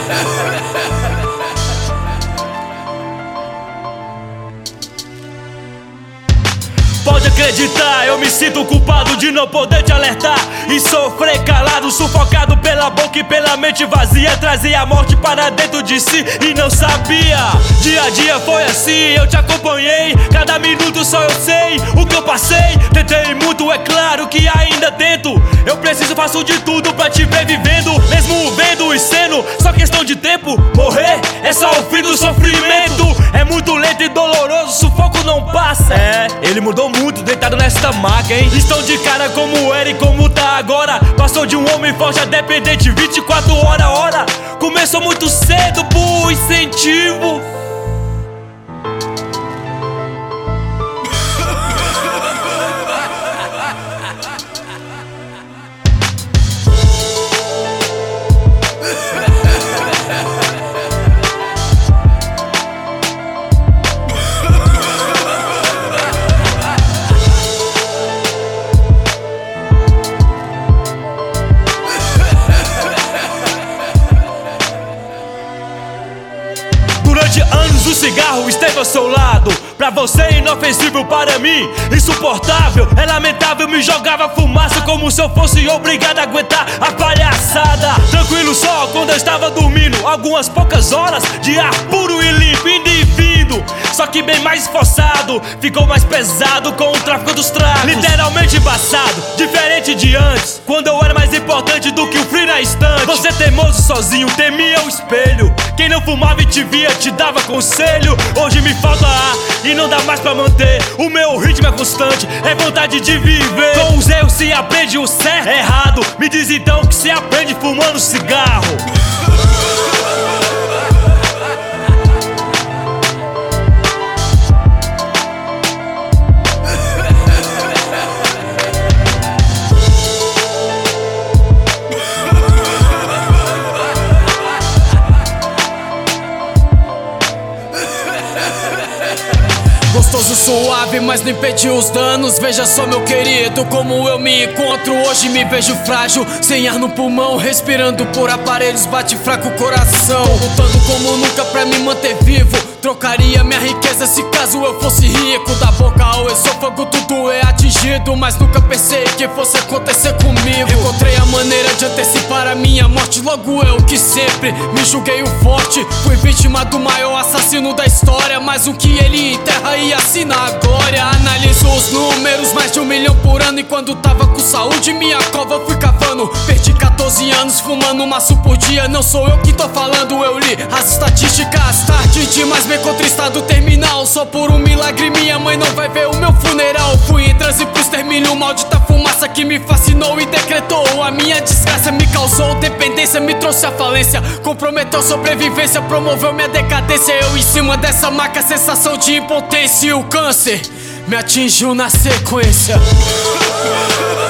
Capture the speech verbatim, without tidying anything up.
Pode acreditar, eu me sinto culpado de não poder te alertar e sofrer calado, sufocado pela boca e pela mente vazia. Trazia a morte para dentro de si e não sabia. Dia a dia foi assim, eu te acompanhei. Cada minuto só eu sei o que eu passei. Tentei muito, é claro que ainda tento. Eu preciso, faço de tudo pra te ver vivendo, mesmo vendo e sendo só questão de tempo. Morrer é só o fim do sofrimento. É muito lento e doloroso, sufoco não passa. É, ele mudou muito deitado nesta maca, hein? Estão de cara como era e como tá agora. Passou de um homem forte a dependente vinte e quatro horas hora. Começou muito cedo por incentivo. Durante anos o cigarro esteve ao seu lado. Pra você inofensível, para mim insuportável. É lamentável, me jogava fumaça como se eu fosse obrigado a aguentar a palhaçada. Tranquilo só quando eu estava dormindo, algumas poucas horas de ar puro e limpo, indo e vindo. Só que bem mais esforçado, ficou mais pesado com o tráfico dos tragos. Literalmente embaçado, diferente de antes, quando eu era mais importante do que o free na estante. Você teimoso sozinho, temia o espelho. Quem não fumava e te via te dava conselho. Hoje me falta ar e não dá mais pra manter. O meu ritmo é constante, é vontade de viver. Com os erros se aprende o certo é errado. Me diz então que se aprende fumando cigarro. Gostoso, suave, mas não impediu os danos. Veja só, meu querido, como eu me encontro. Hoje me vejo frágil, sem ar no pulmão, respirando por aparelhos, bate fraco o coração. Tô lutando como nunca pra me manter vivo. Trocaria minha riqueza se caso eu fosse rico. Da boca ao esôfago tudo é atingido, mas nunca pensei que fosse acontecer comigo. Encontrei a maneira de antecipar a minha morte. Logo eu que sempre me julguei o forte. Fui vítima do maior assassino da história, mais um que ele enterra e assina a glória. Analiso os números, mais de um milhão por ano. E quando tava com saúde, minha cova eu fui cavando. Perdi quatorze anos fumando um maço por dia. Não sou eu que tô falando, eu li as estatísticas. Tarde demais, me encontrei em estado terminal. Só por um milagre minha mãe não vai ver o meu funeral. Fui em transe pro extermínio, maldita fumaça que me fascinou e decretou a minha desgraça. Me causou dependência, me trouxe a falência, comprometeu sobrevivência, promoveu minha decadência. Eu em cima dessa maca, sensação de impotência. E o câncer me atingiu na sequência.